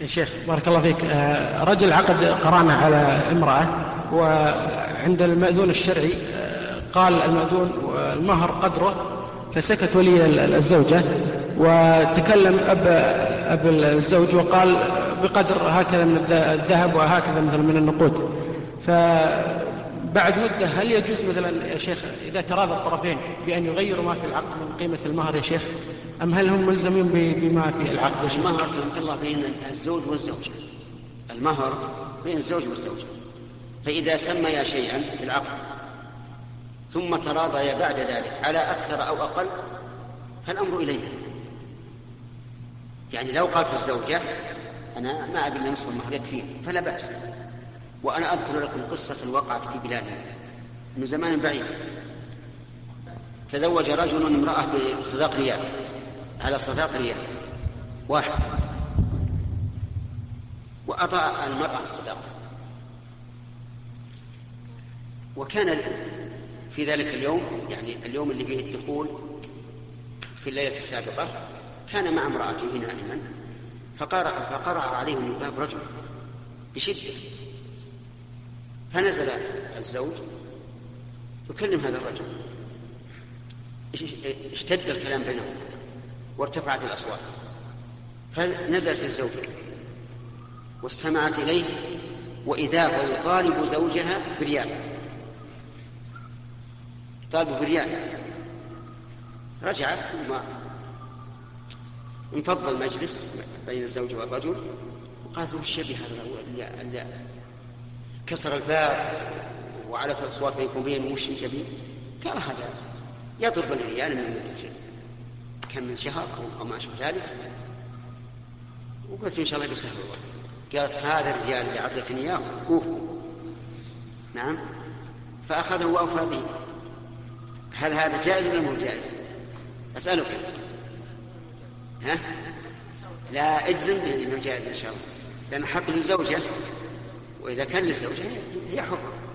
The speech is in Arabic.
يا شيخ بارك الله فيك، رجل عقد قرانة على امرأة، وعند المأذون الشرعي قال المأذون المهر قدره، فسكت ولي الزوجة، وتكلم أب الزوج وقال بقدر هكذا من الذهب وهكذا مثلا من النقود. فبعد مدة هل يجوز مثلا يا شيخ إذا تراضى الطرفين بأن يغيروا ما في العقد من قيمة المهر يا شيخ، أم هل هم ملزمين بما في العقد يا شيخ؟ المهر سبحانه الله بين الزوج والزوجة، المهر بين الزوج والزوجة، فإذا سميا شيئا في العقد ثم تراضيا بعد ذلك على أكثر أو أقل فالأمر إليه. يعني لو قالت الزوجة أنا ما أبي نصف المهر يكفي فلا بأس. وأنا أذكر لكم قصة وقعت في بلادنا من زمان بعيد. تزوج رجل امرأة بصداق ريال، على صداق ريال واحد، وأعطى المرأة الصداق. وكان في ذلك اليوم، يعني اليوم اللي فيه الدخول في الليلة السابقة، كان مع امرأته نائما، فقرأ عليهم الباب رجل بشدة، فنزل الزوج يكلم هذا الرجل، اشتد الكلام بينهم وارتفعت الأصوات، فنزلت الزوجة واستمعت إليه، وإذا هو يطالب زوجها بريال، طالبوا بريال. رجعت ثم انفض المجلس بين الزوج والرجل، وقالت وش يبي هذا اللي كسر الباب وعلت الأصوات بينكم وبين، وش يبي؟ قال هذا يضرب الريال من كم من شهر أو ما أشبه ذلك. وقلت إن شاء الله بسهل الله. قالت هذا الريال اللي عطيتني إياه أوه. نعم، فأخذه وأوفى به. هل هذا جائز ولا مو جائز؟ أسألك. ها؟ لا أجزم بأنه جائز إن شاء الله، لأن حق للزوجة، وإذا كان للزوجة هي حرة.